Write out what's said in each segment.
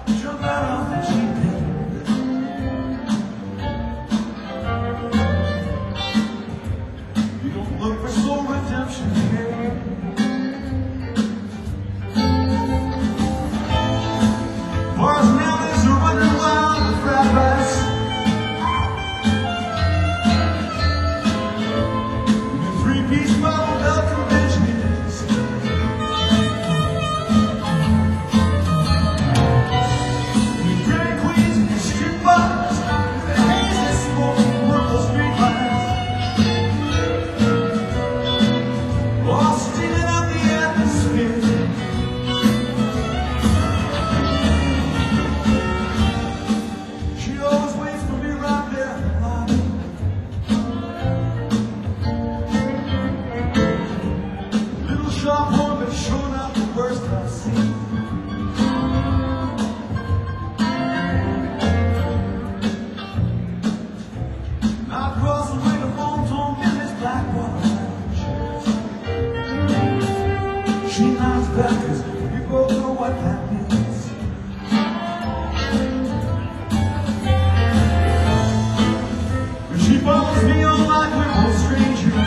Jump out off the Jeep. You don't look for soul redemption here. Bars and alleys are running wild with rabbits. The three-piece bottle belt conventions. The drag queens and the strip bars, the haze that smoke purple street lights. All steaming up the atmosphere. She always waits for me right there in the lobby. Little sharp horn, but sure not the worst I've seen. I cross the way to Bon-Ton Village, Blackwater Lounge. She nods back, 'cause we both know what that means. But she follows me on like we're both strangers.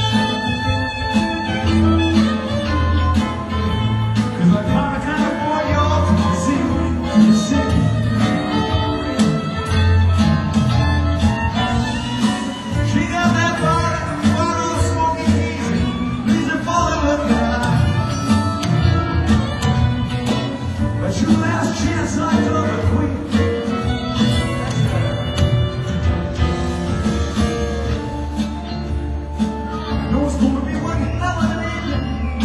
'Cause I kinda bore y'all to the city, to the city. She got that bottle smoking easy, reason for the look guy. But your last chance I took a queen. No one's gonna be working hell in an evening.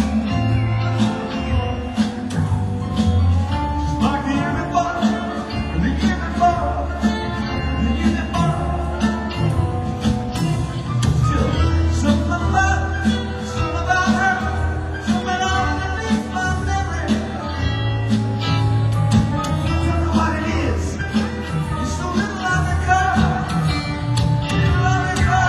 She's like the year before, and the year before, and the year before. Still, something about her, something underneath my memory. Tell me what it is. You're so little on the car, little on the car.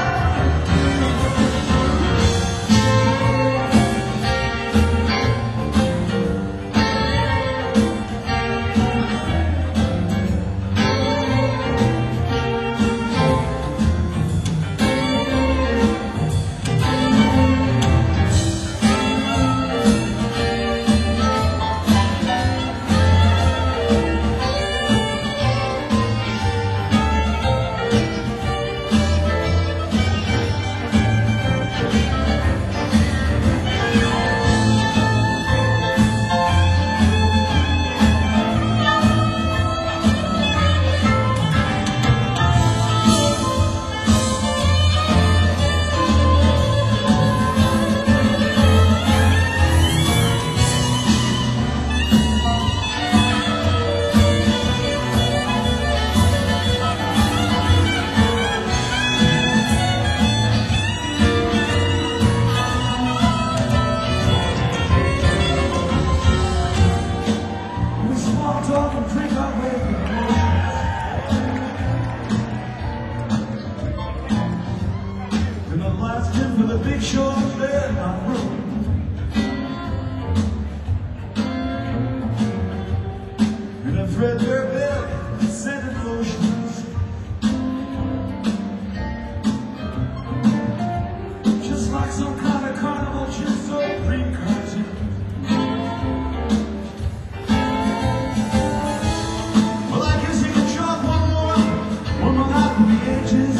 We small talk and drink our way to emotions. And the lights dim for the big show there in my room. And a threadbare bed and scented lotions. Just like some kind of carnival, just so pre-cartoon. Well, I guess you can chalk one more out from the edges.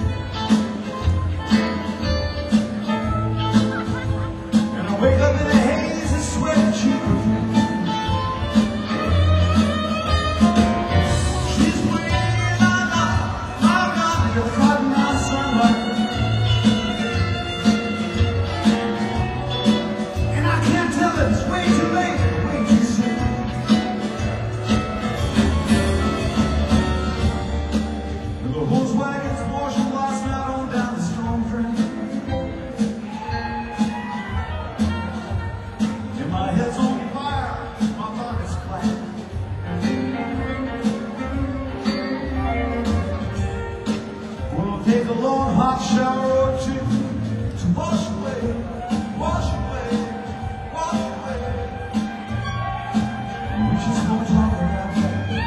And I wake up in a haze and sweat and cheap perfume. She's waiting on my God, to the cotton on sunlight. And I can't tell that it's way too late, way too soon. And the Volkswagen's washing last night on down the storm drain. And my head's on fire, my pocket's flat. We'll take a long hot shower or two to wash away, wash away, wash away. And we just don't talk about that.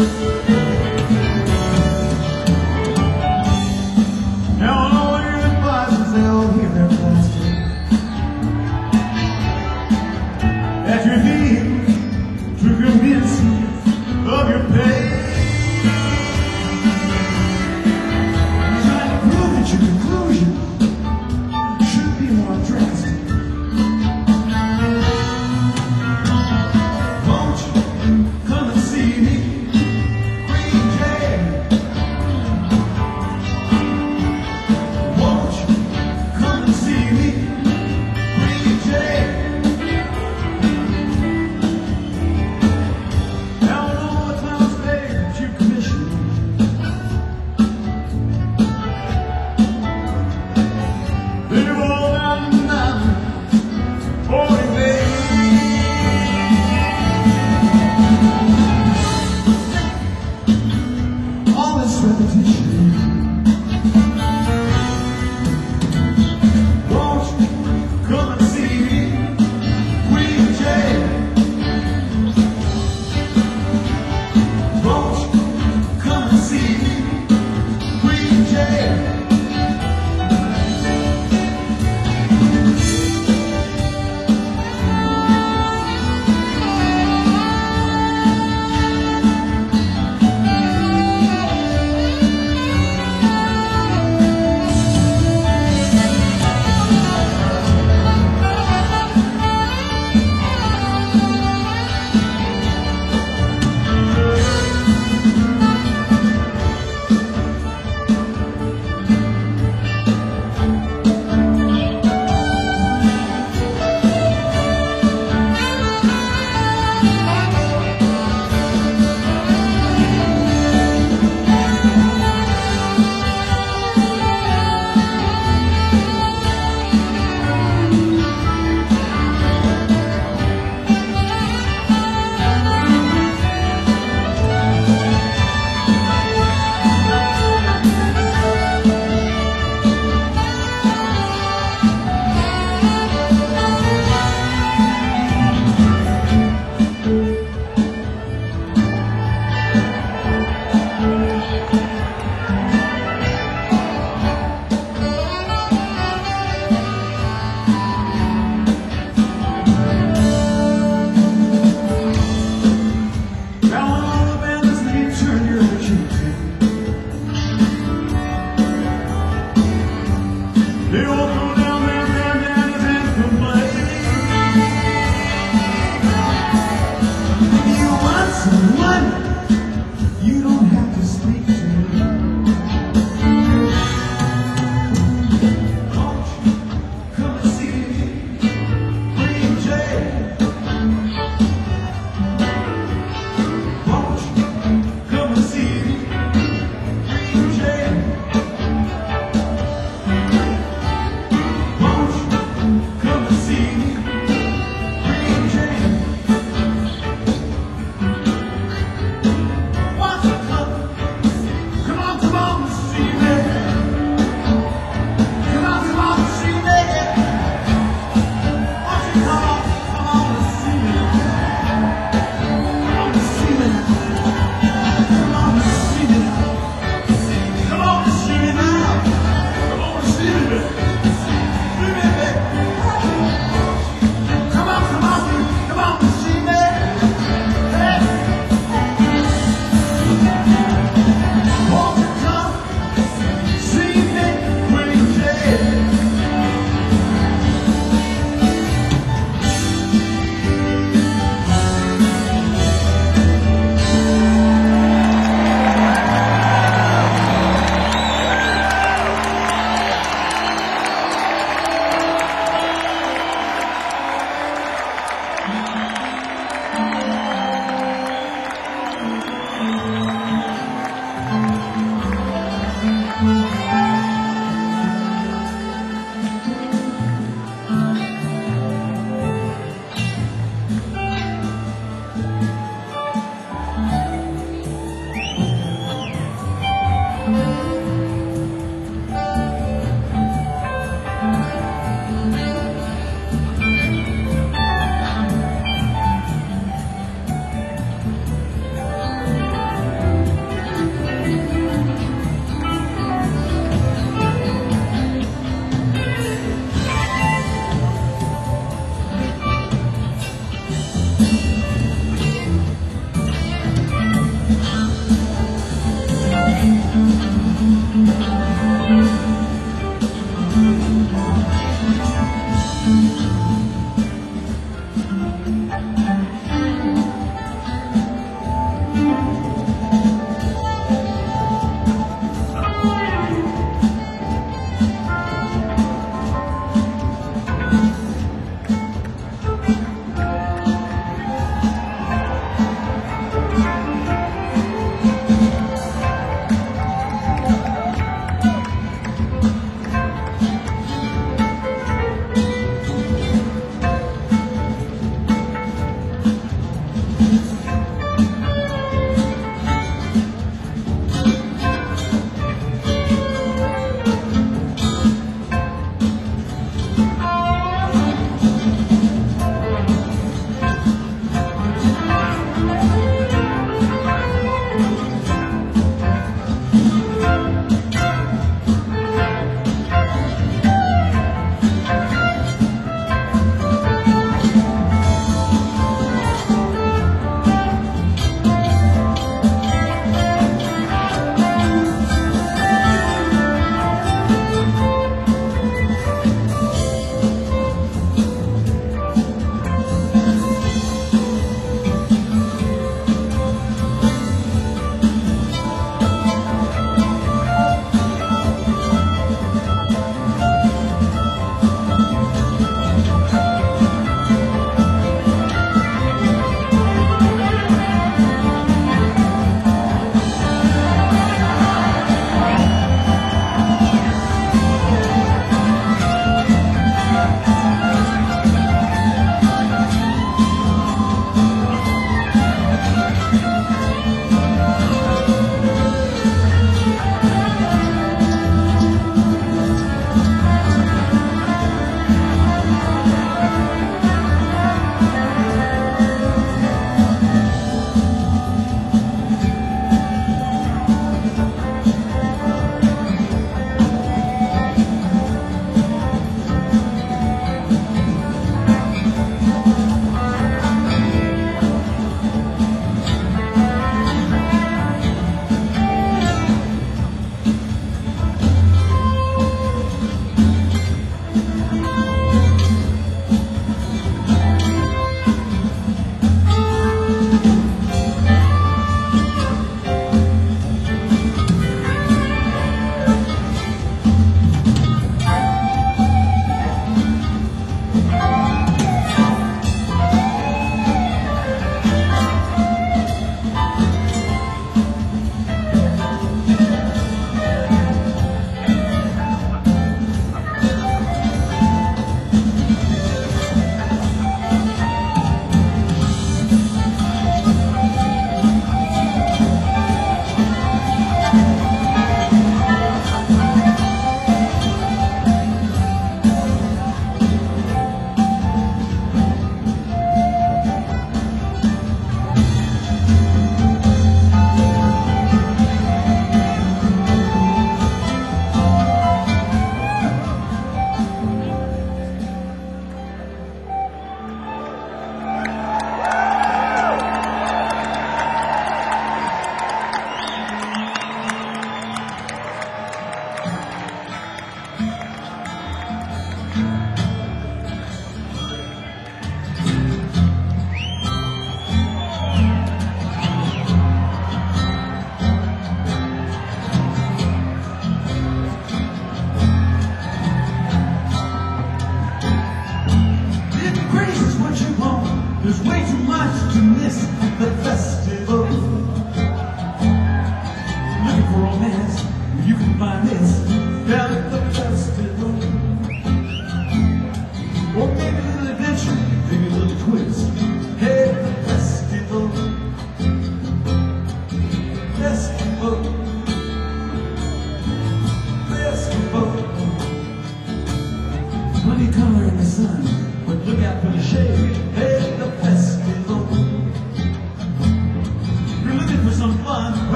Now all your advices, they'll hear their plastic. That you're here to convince me of your pain. You're trying to prove that your conclusion should be more drastic. Won't you come and see me?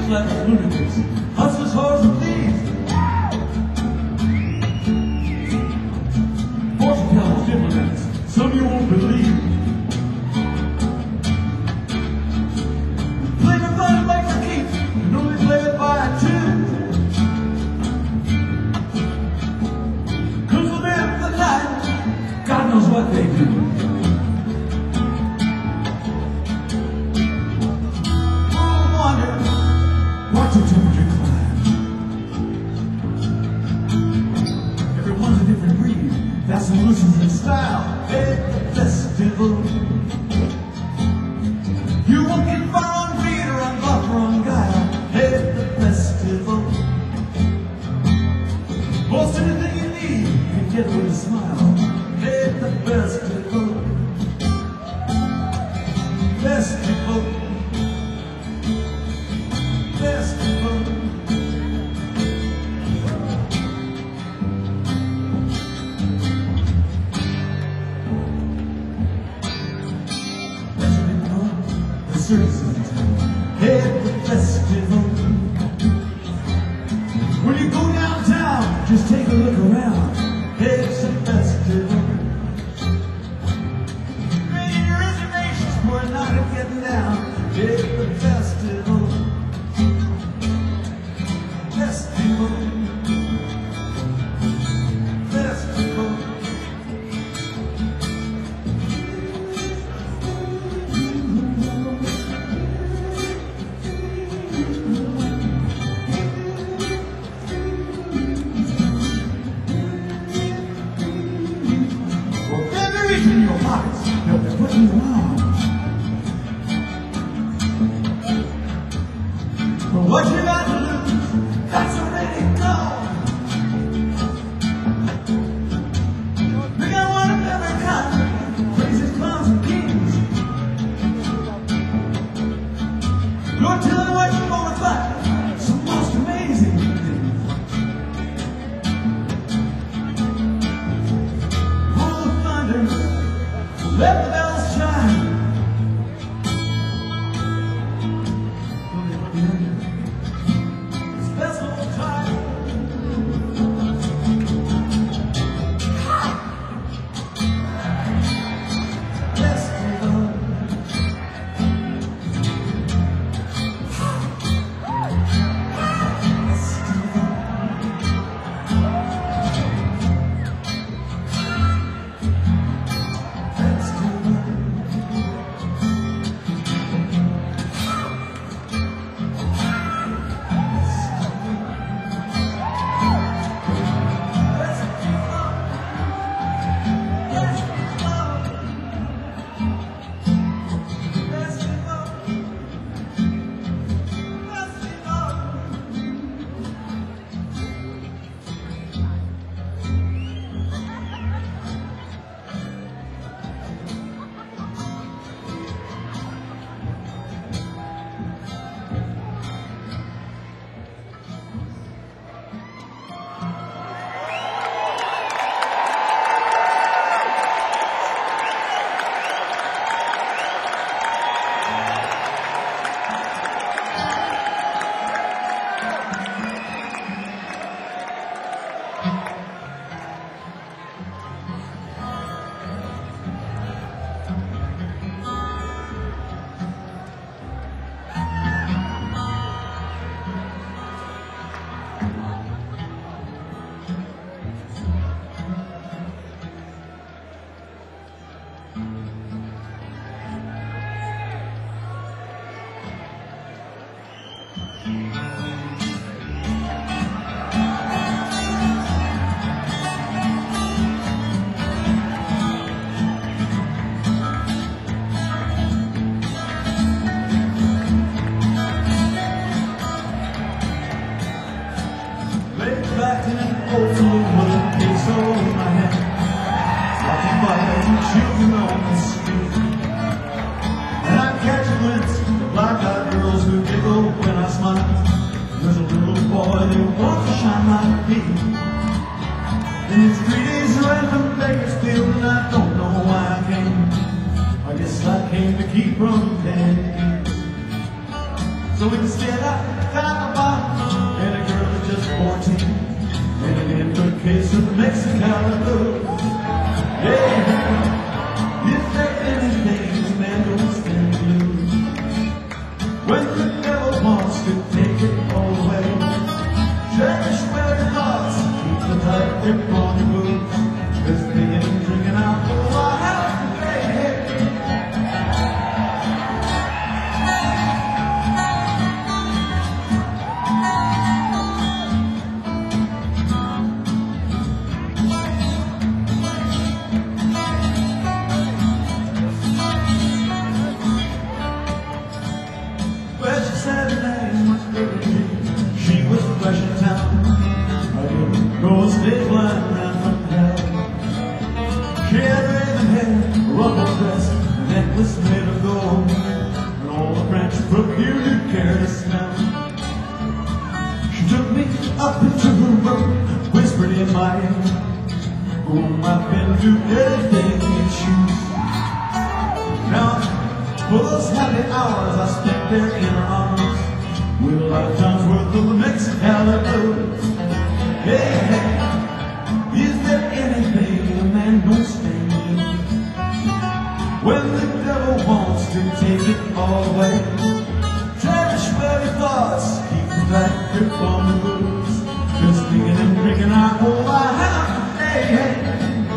just like lunatics, hustlers, whores, and thieves. Fortune tellers, diplomats, some you won't believe. Play the fun and make the keeps, and only play it by two. Cause for them the night, God knows what they do. Watch your temperature climb. Everyone's a different breed. That's solutions and style. At the festival, you won't get far on greed or on bluff or on guile. At the festival, most anything you need you can get with a smile. At the festival, festival. Festival. The citizens at the festival. When you go downtown, just take a look around. It's a festival. Make your reservations for a night of getting down. It's the festival. Festival, festival. Well, they're reaching in your pockets, they'll be putting you on. Well, what you got to lose? That's already gone. We got one of every kind, praises, clowns, and kings. You're telling what you're gonna find, some most amazing things. Roll the thunder, let the bells chime. Festival time. Festival. back in an old saloon with a peso in my hand, watching mothers and children on the street. And I catch a glimpse of black-eyed girls who giggle when I smile. There's a little boy that wants to shine like me. And it's 3 days away from Bakersfield, and I don't know why I came. I guess I came to keep from Tennessee. So instead I found a bar and a girl that's just 14 and an infant case of Mexican blues. Yeah, is there anything a man don't stand to lose? When the devil wants to take it all away, cherish where your thoughts, keep the tight grip on your boots. Cause they ain't drinking out the wild today. Well, she said her name was Baby. She was fresh in town. I didn't go stage line round from hell. She had raven hair, a ruffled dress, a necklace made of gold, and all the French perfume you care to smell. She took me up into her room, whispered in my ear, "Oh, I've been through anything you choose." Now, for those happy hours I spent there in her arms, with a lifetime's worth of Mexican blues. Hey, hey, is there anything a man don't stand to lose? When the devil wants to take it all away, cherish where your thoughts, keep the tight grip on the booze. Just thinking and drinking our whole life. Hey, hey.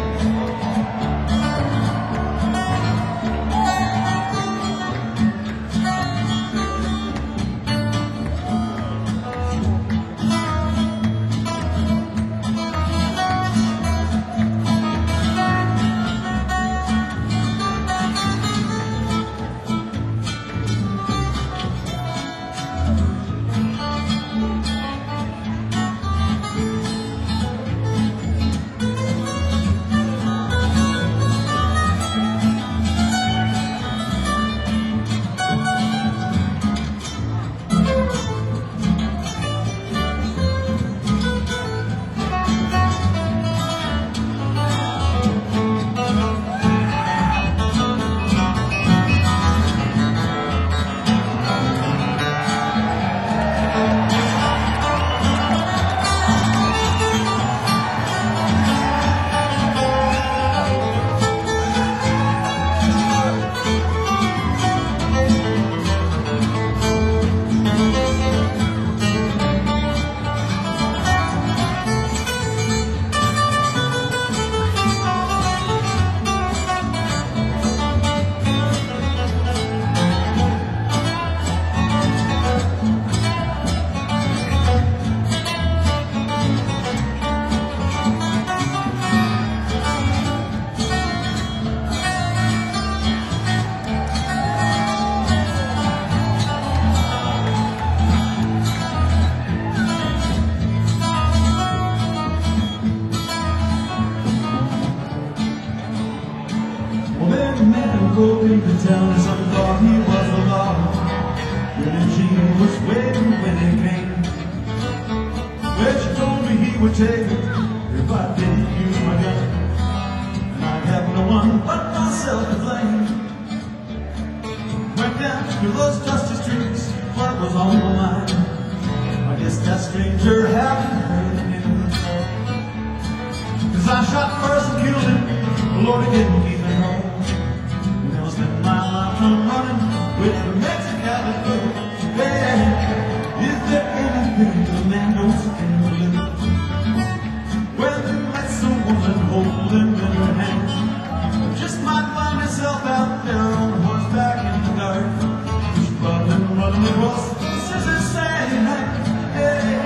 A man broke into town and some thought he was the law. Eugene was waiting when he came. Well, she told me he would take it if I didn't use my gun, and I have no one but myself to blame. Went down to those dusty streets, blood was on my mind. I guess that stranger hadn't heard the news. 'Cause I shot first and killed him, the Lord he didn't even know. Spent my life running with the Mexican blues. Yeah, is there anything a man knows can do? When you let someone hold him in her hand, just might find yourself out there on horseback in the dark, just running across the scissors saying, hey.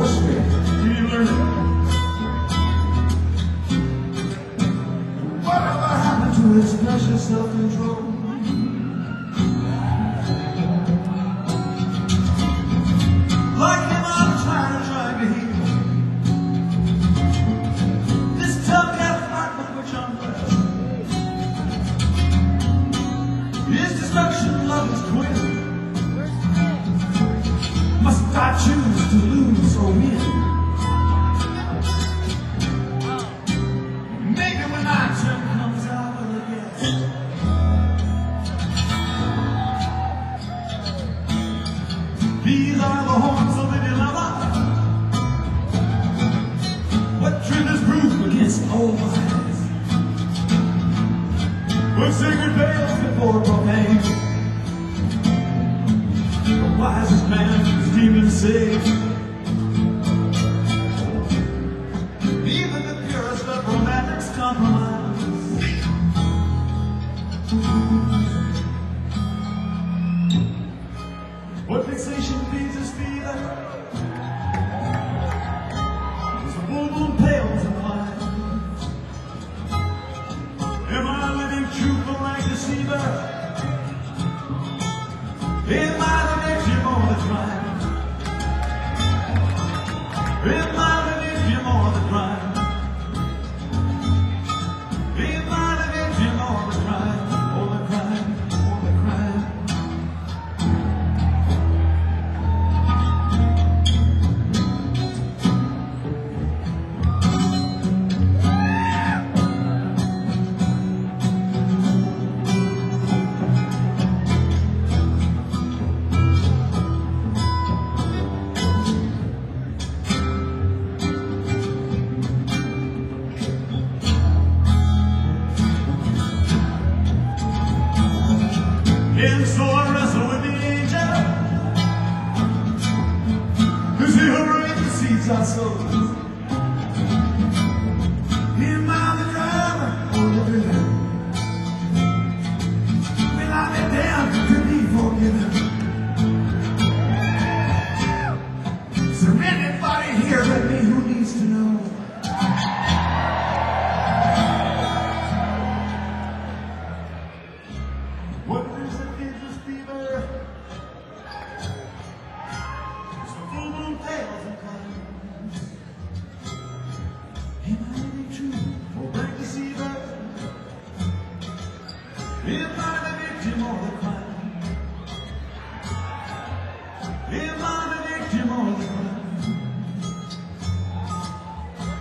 horseman. Did you learn it? Whatever happened to his precious self-control? Like him, I'm trying to heal this tough-cat heart with which I'm blessed. His destruction, love is twin. Must I choose to lose or win? Maybe when my turn comes, I will again. These are the horns of any lover. What truth is proof against old lies? What sacred veils before profane? The wisest man is demons safe. Even the purest of romantics compromise. What fixation feeds his fever? As the full moon pales and climbs. Am I living truth or like deceiver? Am I the victim or the crime? Am I the victim or the crime? Am I the victim or the crime? Or the crime? Or the crime? And so I wrestle with the angel, 'cause he'll reap the seeds I sow. Am I the driver or the driven? Will I be damned to be forgiven? Is there anybody here but me who needs to know? What is the dangerous fever? As the full moon pales and climbs. Am I living true or break deceiver? Am I the victim or the crime? Am I the victim or the crime?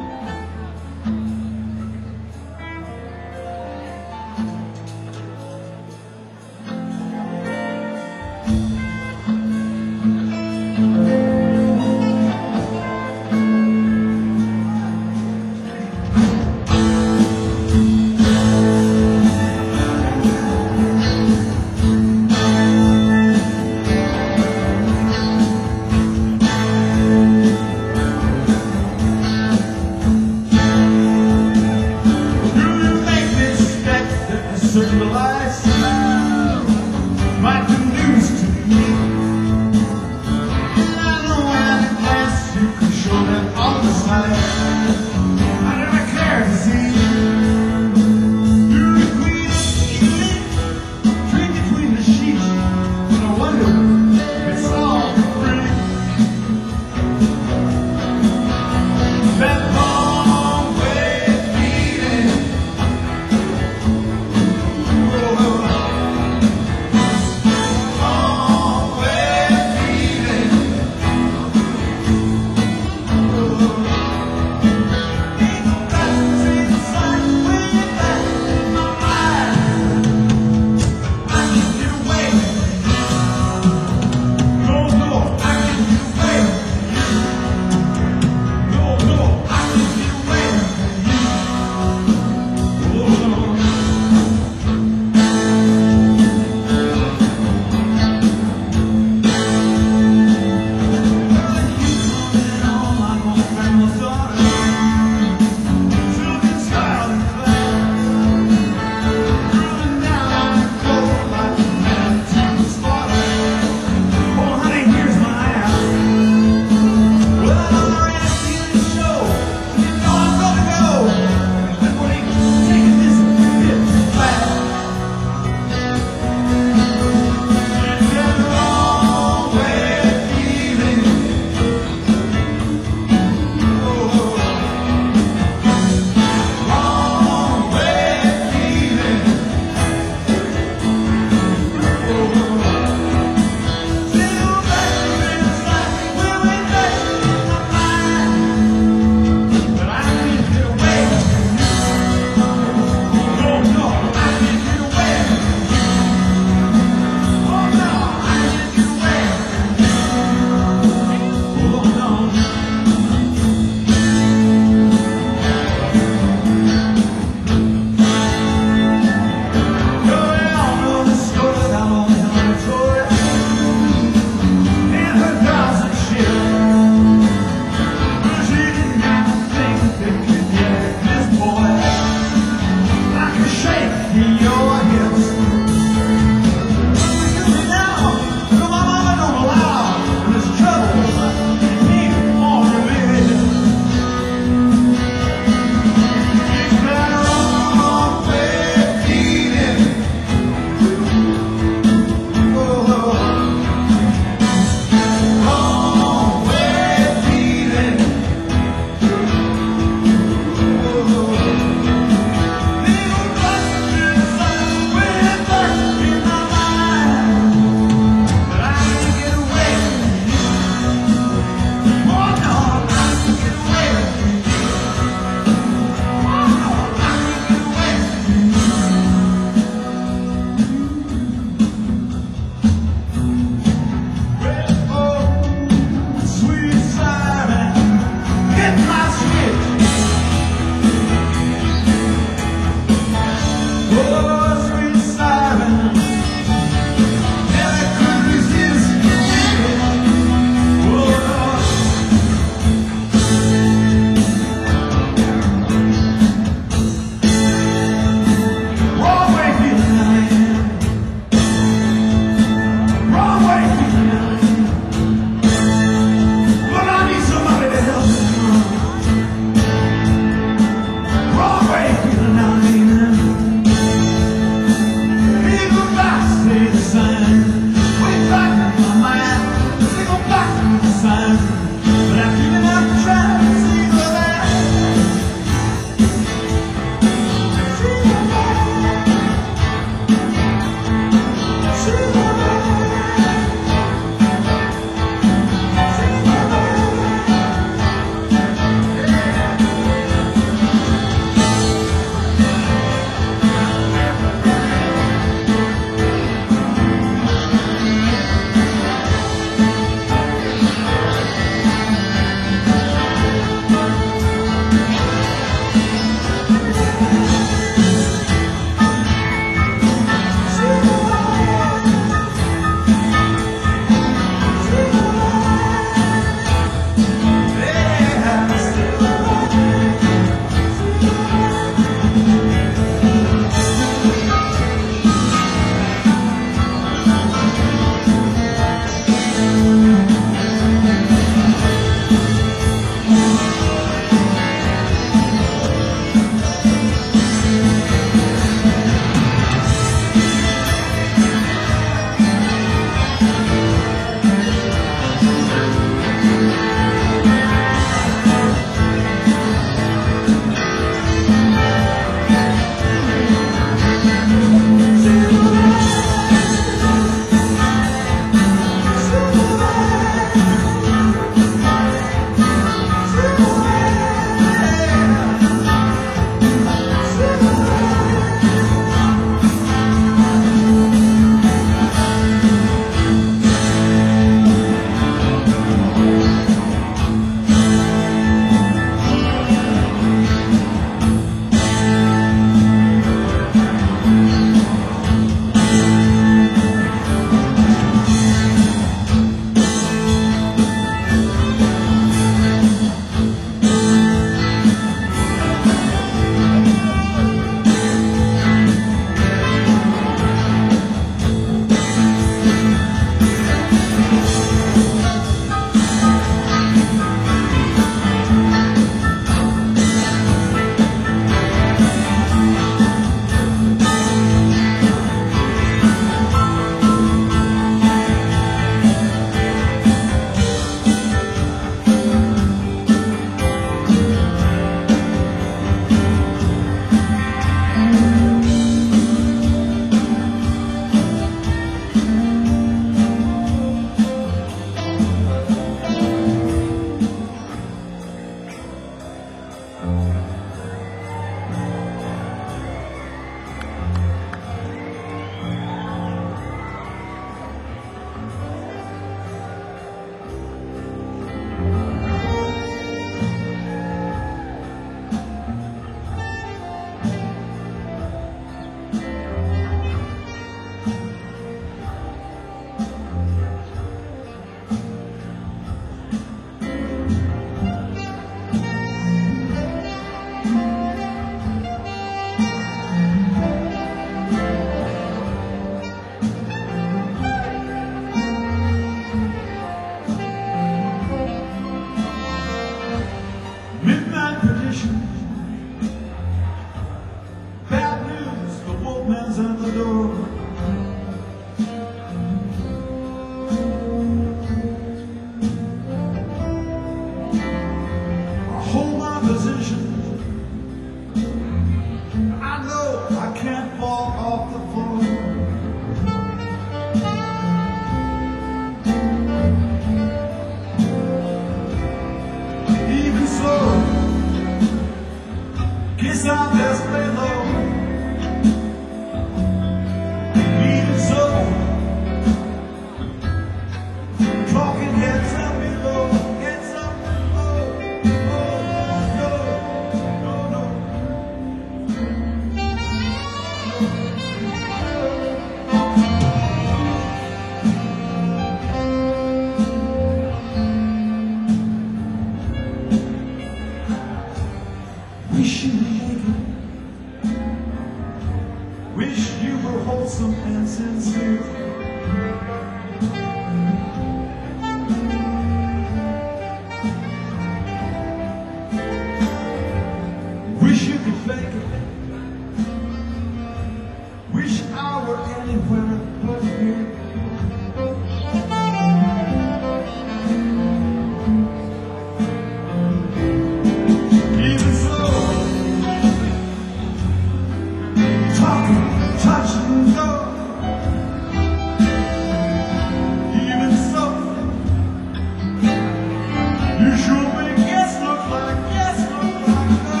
You sure make yes look like no.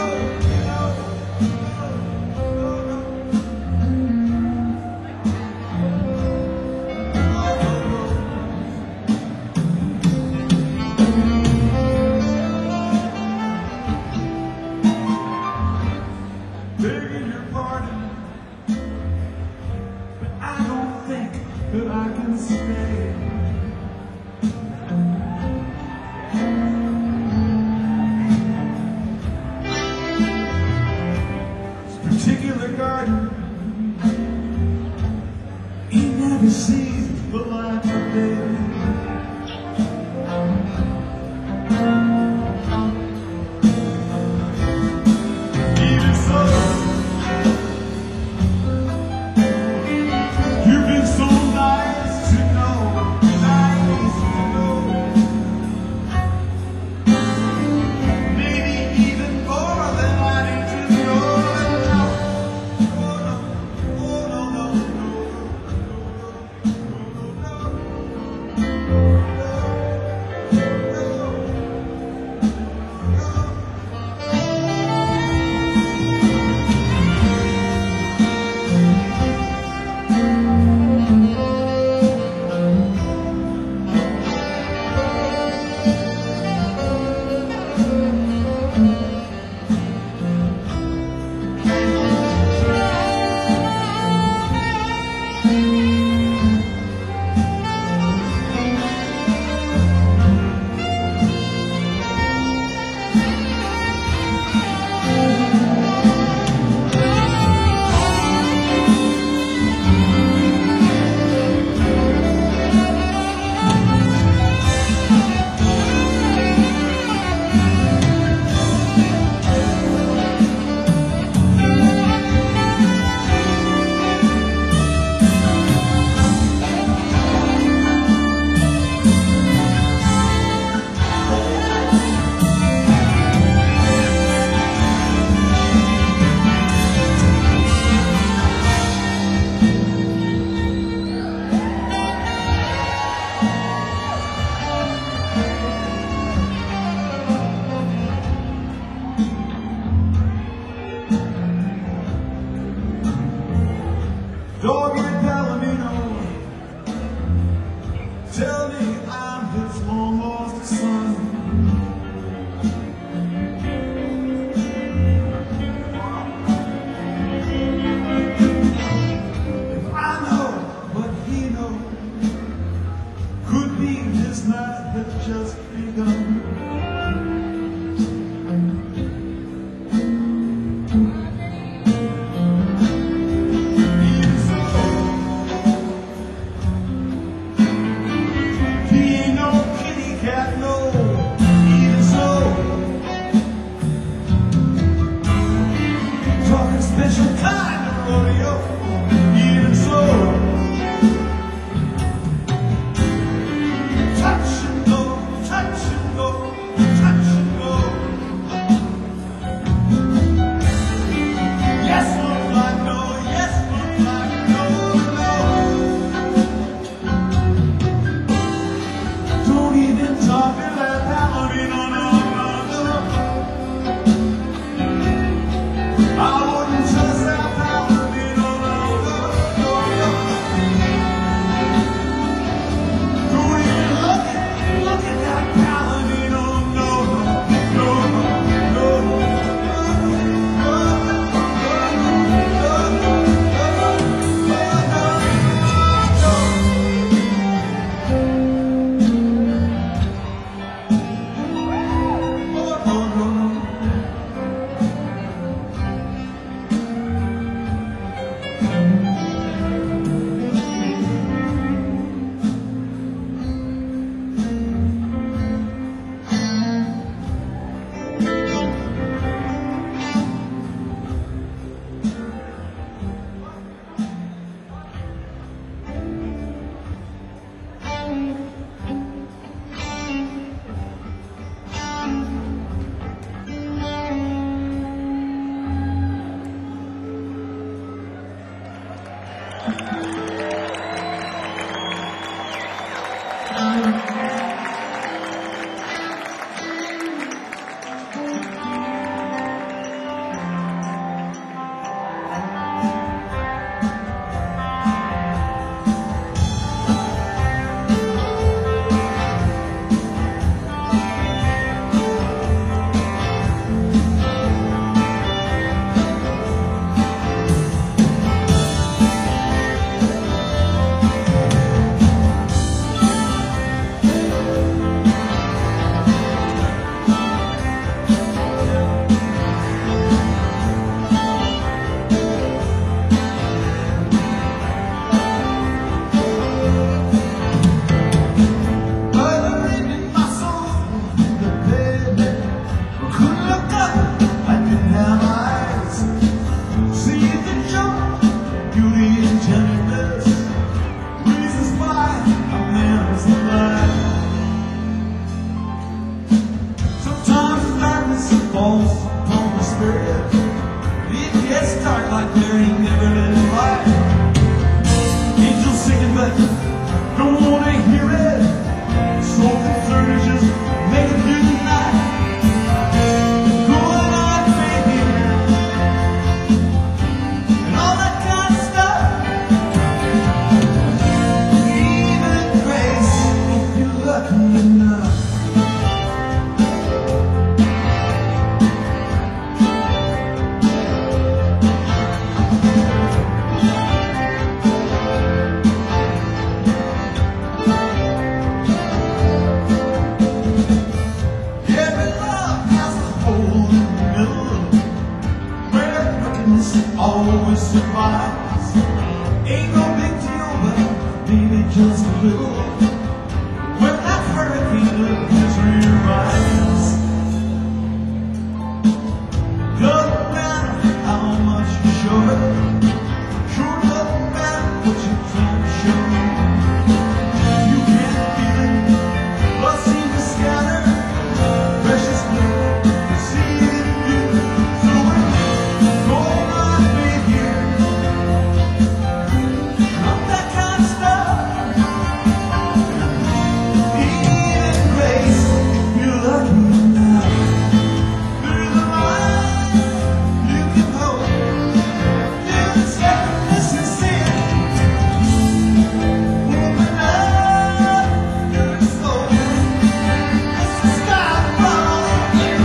Begging your pardon, but I don't think that I can stay. This particular garden, he never sees the light of day. Even so, you've been so nice to know, maybe even more than I need to know. Oh no, no, no, no, no, no, no. survives. Ain't no big deal, but maybe just a little. When that hurricane of misery arrives, doesn't matter how much you show it, sure doesn't matter what you're trying to show me. You can't feel it, but seem to scatter. Precious little, see it in you. So when going on with you, not that kind of stuff. Even grace, if you're lucky enough. Through the line, you can hope. Through the sadness and sin, open up your soul. It's the sky falling.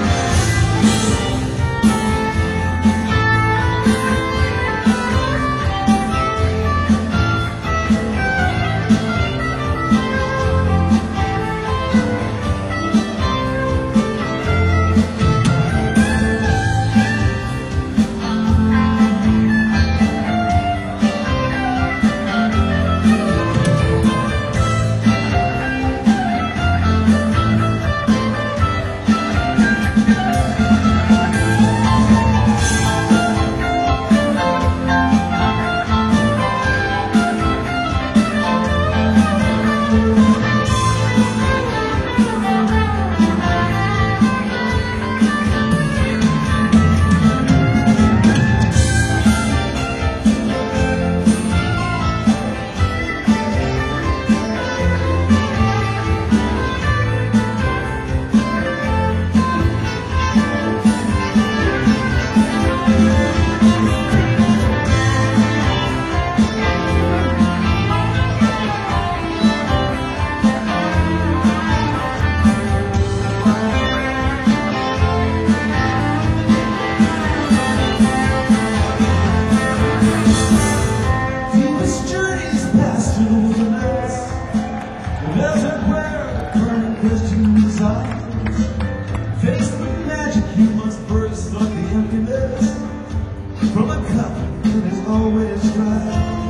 Deepest journeys past through the wilderness. There's a prayer, burning question resides. Faced with magic, you must burst up the emptiness from a cup that is always dry.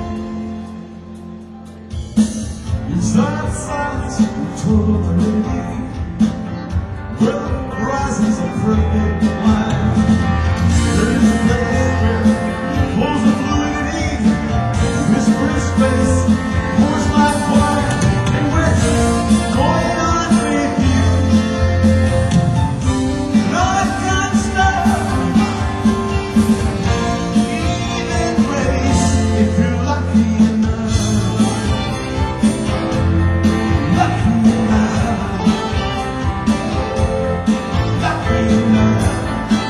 Inside silence, total validity, where the horizons are perfect line. There is a place where flows of fluidity, whispering space, pours like water, and we're going on with you. All that kind of stuff, even grace, if you're lucky enough. Lucky enough. Lucky enough.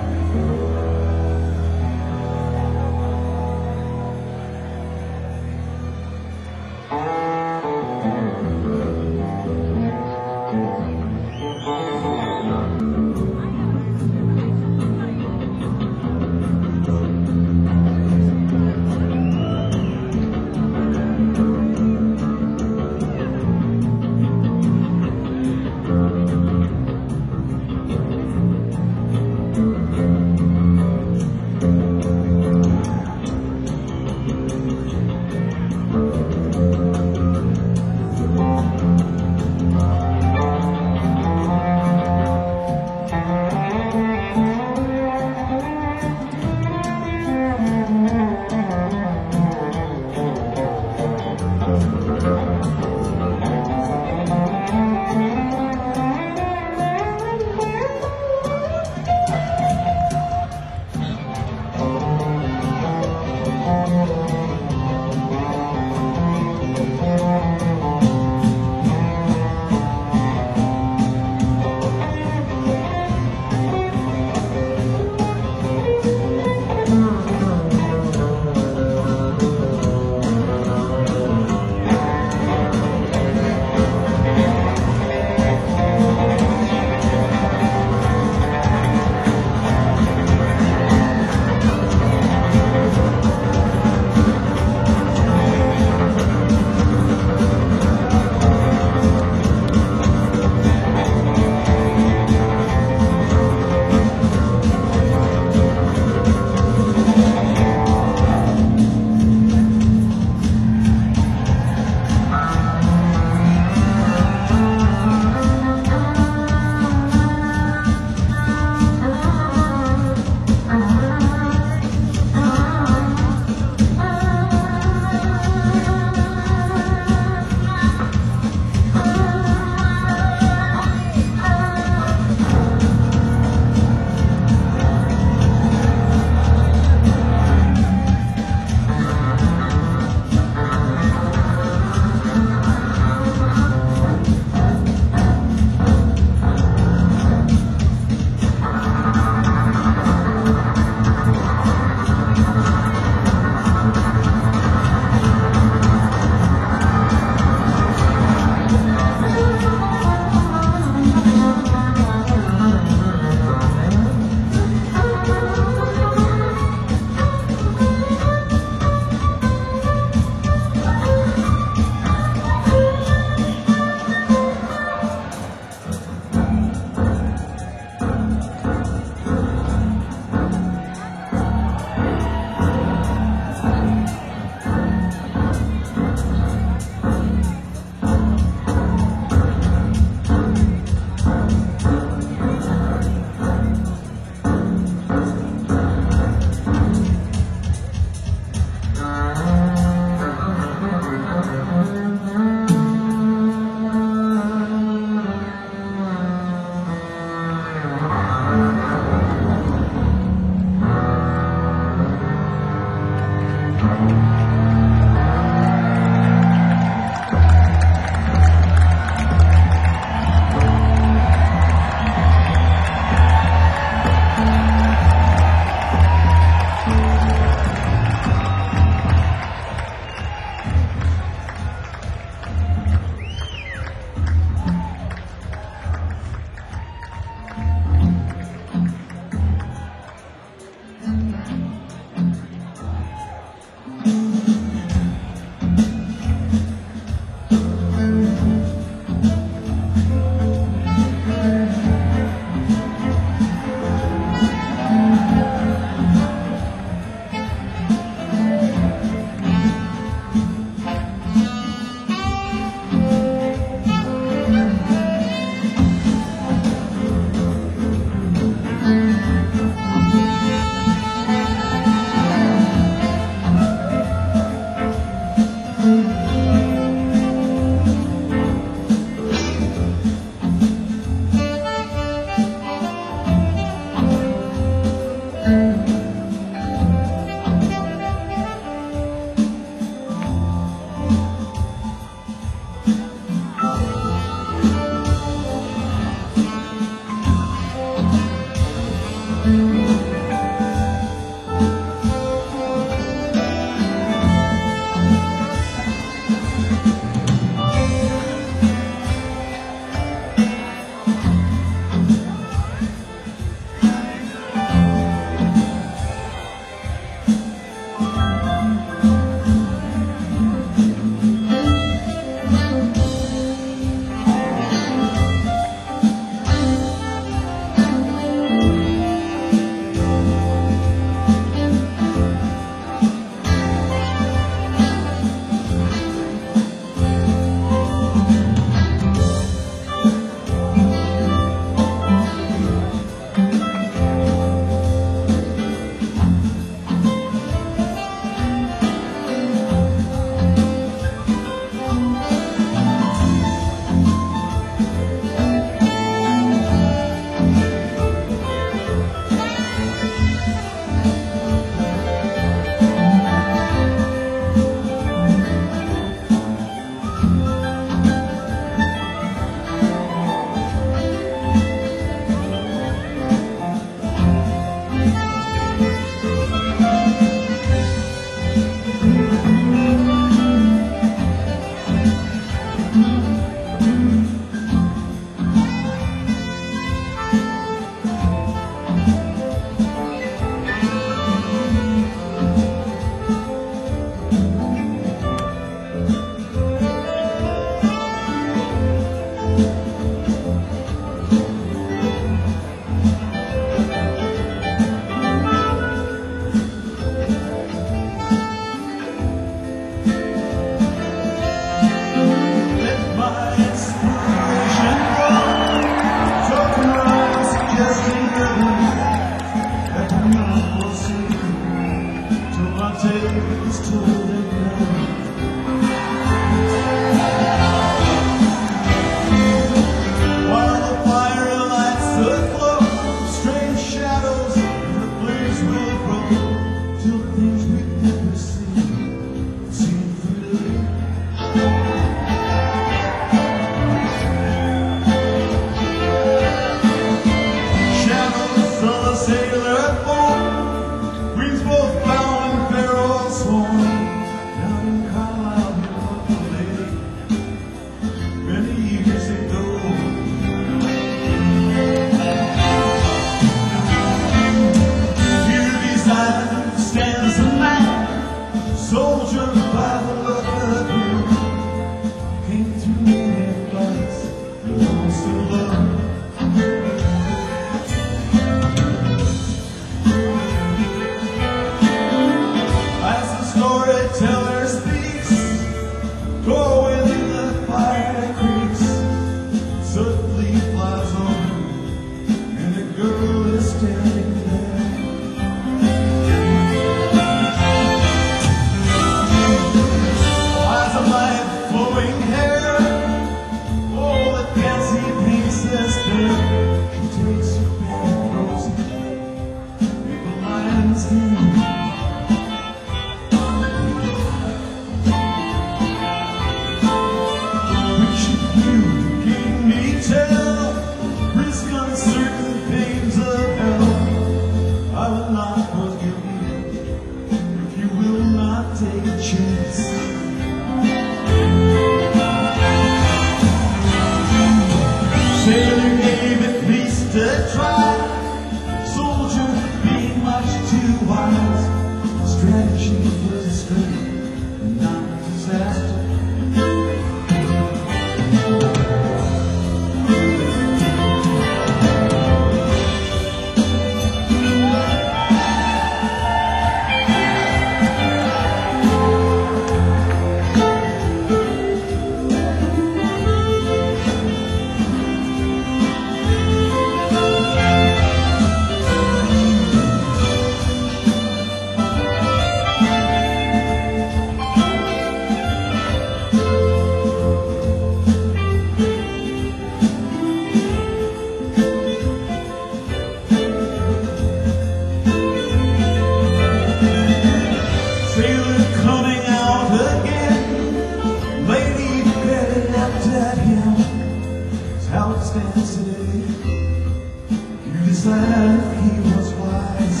stands today. You decide he was wise.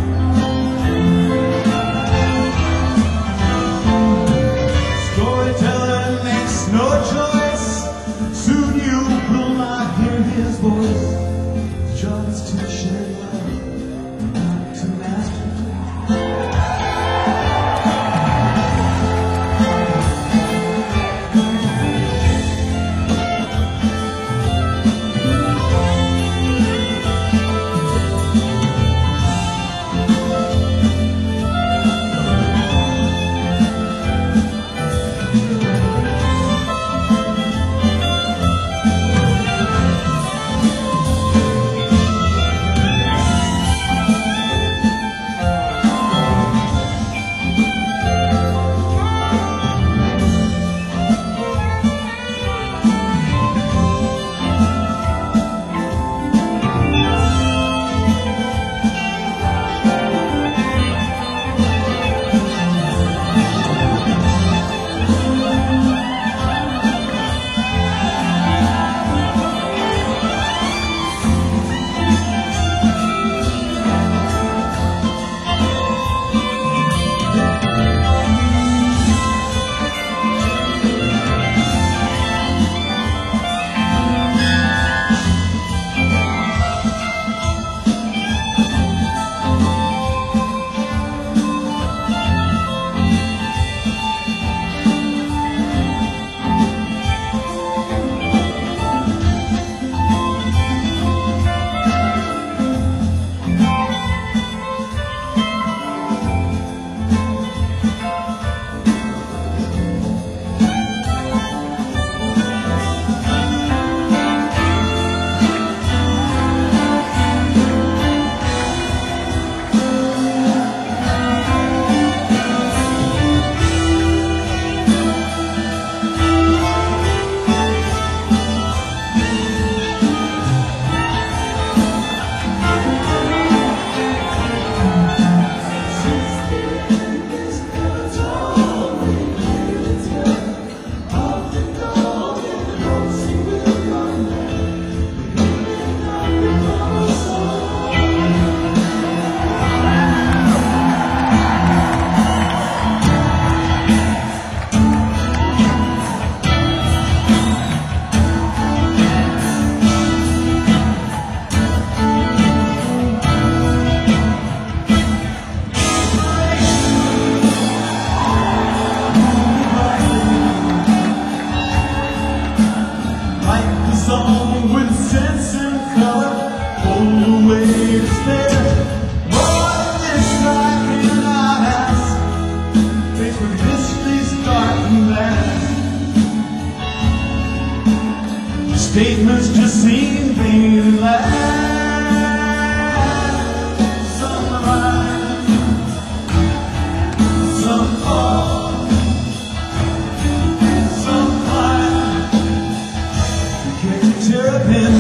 Storyteller makes no choice. Soon you will not hear his voice. The job is to share love, not to master. With sense and color, hold the waves there. More than this night in our house, faced with history's dark and vast. Statements just seem vain and last. Some rise, some fall, some climb. Terrapin.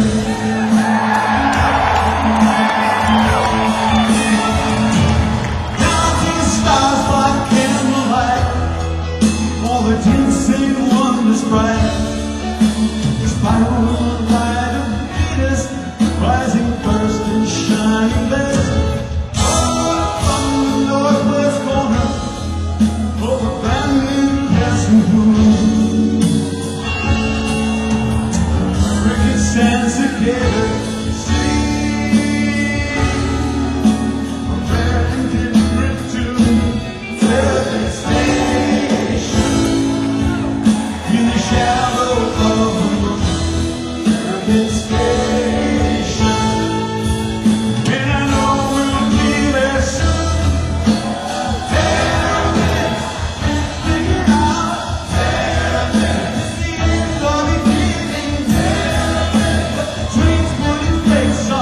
Counting stars by candlelight, all the dancing wonders bright. Spiral light of Venus, rising first and shining best. All from the northwest corner, over brand new castle room. Stands together, see a very different tune. Television station in the shadow of the moon. Television station, and I know we'll be there soon. Television, figure it out. Television, see it, all the feeling. Dreams put in place on